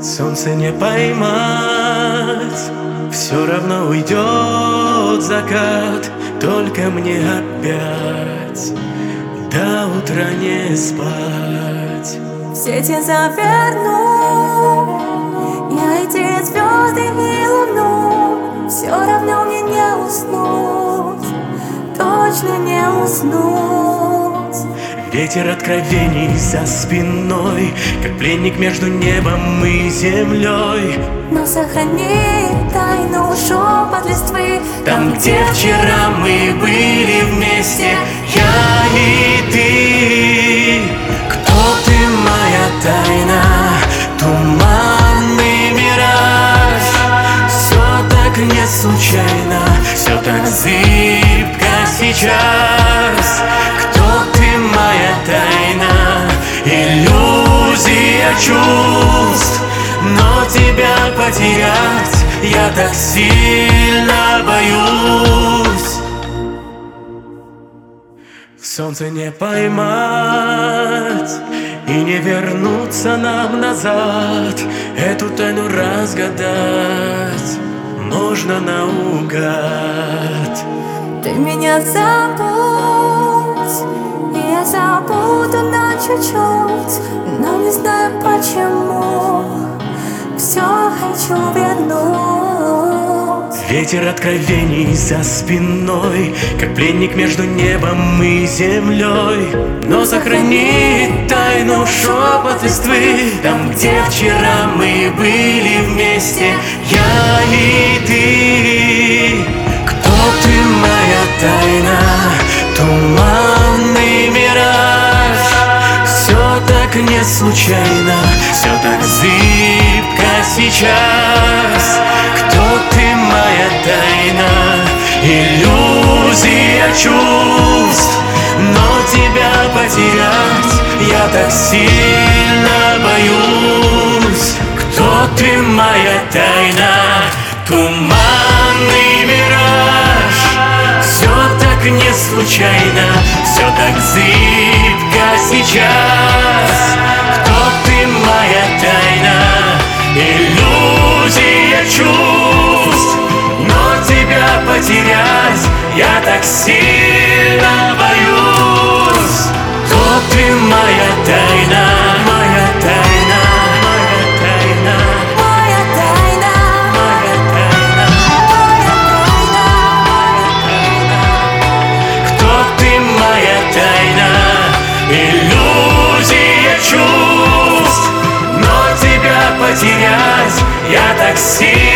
Солнце не поймать, все равно уйдет закат. Только мне опять до утра не спать. В сети заверну я и те звезды и луну. Все равно мне не уснуть, точно не уснуть. Ветер откровений за спиной, как пленник между небом и землей. Но сохрани тайну шепот листвы. Там, где вчера мы были вместе, я и ты. Кто ты, моя тайна, туманный мираж? Все так не случайно, все так зыбко сейчас. Кто ты, моя тайна, иллюзия чувств? Но тебя потерять я так сильно боюсь. Солнце не поймать и не вернуться нам назад. Эту тайну разгадать можно наугад. Ты меня забудь, и я забуду на чуть-чуть, но не знаю почему. Все хочу вернуть. Ветер откровений за спиной, как пленник между небом и землей. Но сохрани тайну шепот листвы. Там, где вчера мы были вместе, я и ты. Кто ты, моя тайна, туманный мираж? Все так не случайно, все так зыбко сейчас. Кто ты, моя тайна, иллюзия чувств? Но тебя потерять я так сильно боюсь. Кто ты, моя тайна, туманный мираж? Все так не случайно, все так зыбко сейчас. Кто ты, моя тайна, иллюзия чувств? Но тебя потерять я так сильно боюсь. Кто ты, моя тайна, моя тайна, моя тайна, Моя тайна, моя тайна, моя тайна, кто ты, моя тайна, иллюзия чувств? Но тебя потерять я так сильно